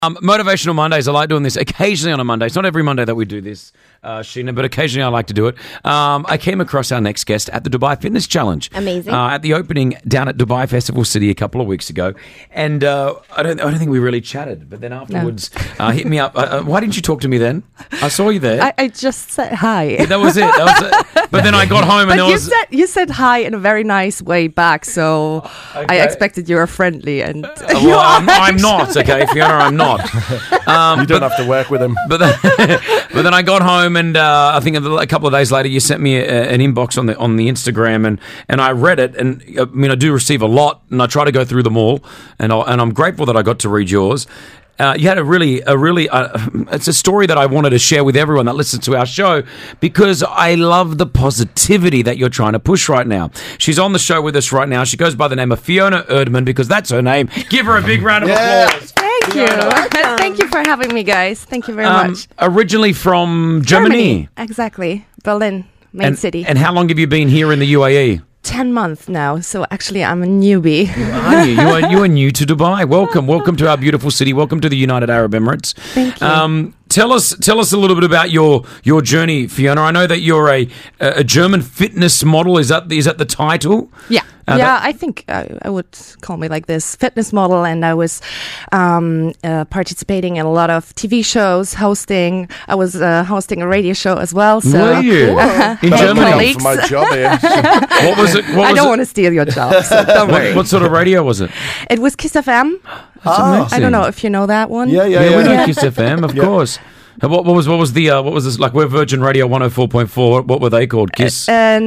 Motivational Mondays. I like doing this occasionally on a Monday. It's not every Monday that we do this, Sheena, but occasionally I like to do it. I came across our next guest at the Dubai Fitness Challenge. Amazing. At the opening down at Dubai Festival City a couple of weeks ago. And I don't think we really chatted, but then afterwards hit me up. Why didn't you talk to me then? I saw you there. I just said hi. Yeah, that was it. But then I got home and But you said hi in a very nice way back, so I expected you were friendly. And well, I'm not, okay, Fiona, I'm not. You don't have to work with him. But then I got home and I think a couple of days later you sent me an inbox on the Instagram and I read it, and I mean I do receive a lot and I try to go through them all, and I'm grateful that I got to read yours. You had a really it's a story that I wanted to share with everyone that listens to our show, because I love the positivity that you're trying to push right now. She's on the show with us right now. She goes by the name of Fiona Erdman because that's her name. Give her a big round of applause. Thank you. Thank you for having me, guys. Thank you very much. Originally from Germany. Exactly. Berlin, main city. And how long have you been here in the UAE? 10 months now, so actually I'm a newbie. Are you? You are new to Dubai. Welcome to our beautiful city. Welcome to the United Arab Emirates. Thank you. Tell us a little bit about your journey, Fiona. I know that you're a German fitness model. Is that the title? Yeah. I think I would call me like this, fitness model, and I was participating in a lot of TV shows, hosting. I was hosting a radio show as well. So were you? In Germany? For my job here. What was it? I don't want to steal your job, so don't worry. What sort of radio was it? It was Kiss FM. That's amazing. I don't know if you know that one. Yeah. We know Kiss FM, of course. What was this like? We're Virgin Radio 104.4. What were they called? Kiss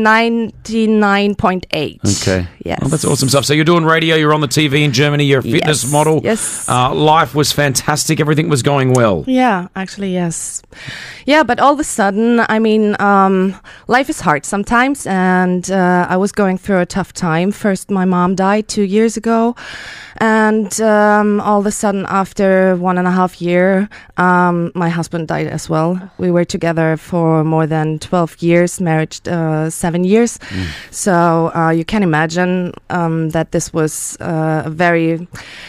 99.8. Okay. Yes. Oh, that's awesome stuff. So you're doing radio. You're on the TV in Germany. You're a fitness model. Yes. Life was fantastic. Everything was going well. Yeah, actually, yes. Yeah, but all of a sudden, I mean, life is hard sometimes, and I was going through a tough time. First, my mom died 2 years ago, and all of a sudden, after 1.5 years, my husband died as well. We were together for more than 12 years, married 7 years. So you can imagine that this was a very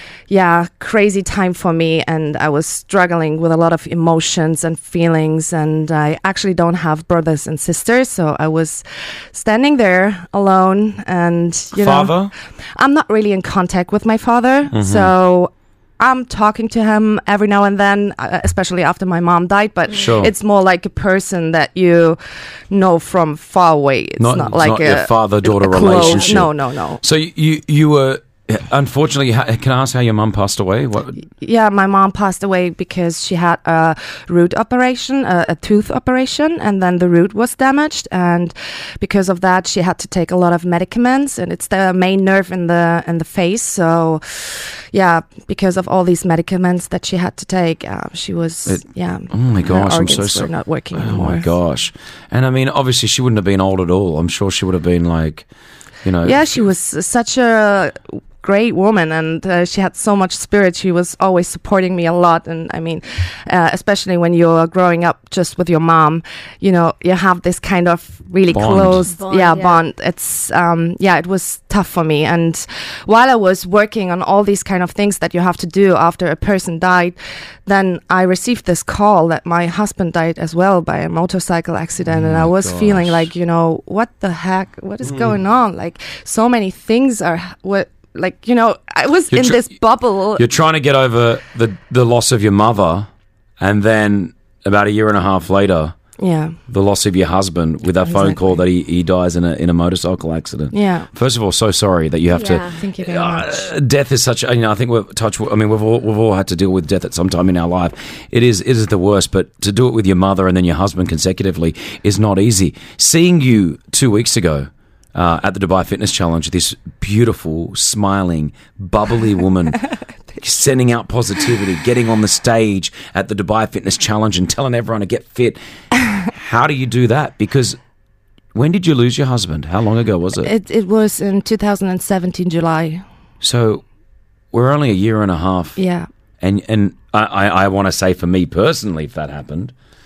crazy time for me, and I was struggling with a lot of emotions and feelings, and I actually don't have brothers and sisters, so I was standing there alone. And Father? I'm not really in contact with my father, so I'm talking to him every now and then, especially after my mom died, but it's more like a person that you know from far away. It's not like a father-daughter relationship. No. So you were... Unfortunately, can I ask how your mum passed away? What? Yeah, my mom passed away because she had a root operation, a tooth operation, and then the root was damaged, and because of that, she had to take a lot of medicaments, and it's the main nerve in the face. So, yeah, because of all these medicaments that she had to take, she was Oh my gosh, I'm so sorry. Were not working anymore. Oh my gosh, and I mean, obviously, she wouldn't have been old at all. I'm sure she would have been like, you know. Yeah, she was such a great woman, and she had so much spirit. She was always supporting me a lot, and I mean, especially when you're growing up just with your mom, you know, you have this kind of really close bond. It's it was tough for me, and while I was working on all these kind of things that you have to do after a person died, then I received this call that my husband died as well by a motorcycle accident, and I was feeling like, you know, what the heck, what is going on? Like, so many things are like, you know, I was in this bubble. You're trying to get over the loss of your mother, and then about 1.5 years later, the loss of your husband with that phone call that he dies in a motorcycle accident. Yeah. First of all, so sorry that you have to. Thank you very much. Death is such. You know, I think we've all had to deal with death at some time in our life. It is the worst, but to do it with your mother and then your husband consecutively is not easy. Seeing you 2 weeks ago at the Dubai Fitness Challenge, this beautiful, smiling, bubbly woman sending out positivity, getting on the stage at the Dubai Fitness Challenge and telling everyone to get fit. How do you do that? Because when did you lose your husband? How long ago was it? It was in 2017, July. So we're only 1.5 years. Yeah. And I want to say, for me personally, if that happened,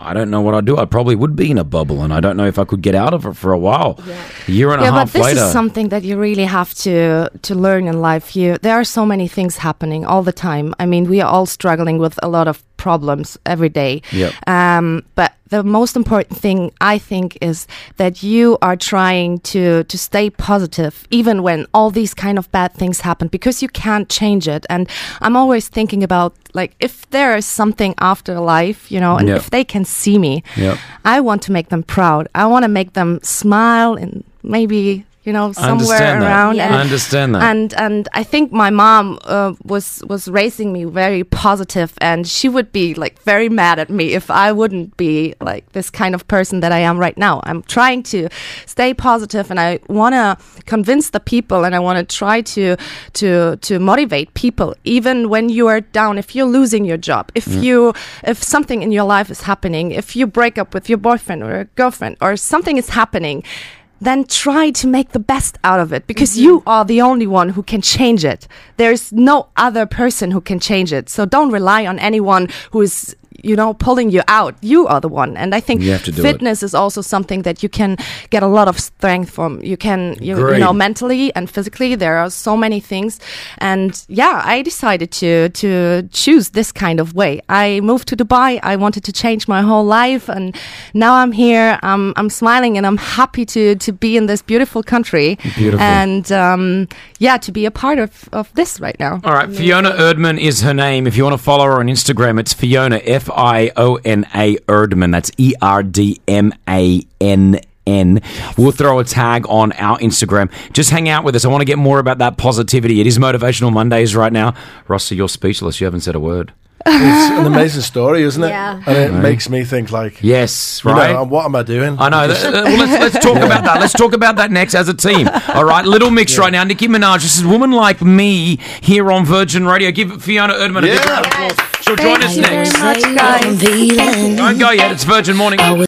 I don't know what I'd do. I probably would be in a bubble, and I don't know if I could get out of it for a while. A year and a half but this later. is something that you really have to learn in life. There are so many things happening all the time. I mean, we are all struggling with a lot of problems every day. Yep. But the most important thing, I think, is that you are trying to stay positive, even when all these kind of bad things happen, because you can't change it. And I'm always thinking about, like, if there is something after life, and Yep. if they can see me, Yep. I want to make them proud. I want to make them smile and maybe, somewhere around. I understand that. And I think my mom was raising me very positive, and she would be like very mad at me if I wouldn't be like this kind of person that I am right now. I'm trying to stay positive, and I want to convince the people, and I want to try to motivate people, even when you are down. If you're losing your job, if something in your life is happening, if you break up with your boyfriend or girlfriend, or something is happening, then try to make the best out of it, because you are the only one who can change it. There's no other person who can change it. So don't rely on anyone who is, pulling you out. You are the one. And I think You have to do fitness is also something that you can get a lot of strength from. You can, Great. mentally and physically, there are so many things. And I decided to choose this kind of way. I moved to Dubai. I wanted to change my whole life. And now I'm here. I'm smiling, and I'm happy to be in this beautiful country. Beautiful. And to be a part of this right now. All right, Fiona Erdmann is her name. If you want to follow her on Instagram, it's Fiona, Fiona Erdmann. That's ERDMANN. We'll throw a tag on our Instagram. Just hang out with us. I want to get more about that positivity. It is Motivational Mondays right now. Rossi, you're speechless. You haven't said a word. It's an amazing story, isn't it? Yeah. And it makes me think, like, Yes, right? what am I doing? I know. Let's talk about that. Let's talk about that next as a team. All right, Little Mix right now. Nicki Minaj. This is Woman Like Me here on Virgin Radio. Give Fiona Erdmann a big round of applause. She'll join us Thank you very next. much, guys. Don't go yet. It's Virgin Morning.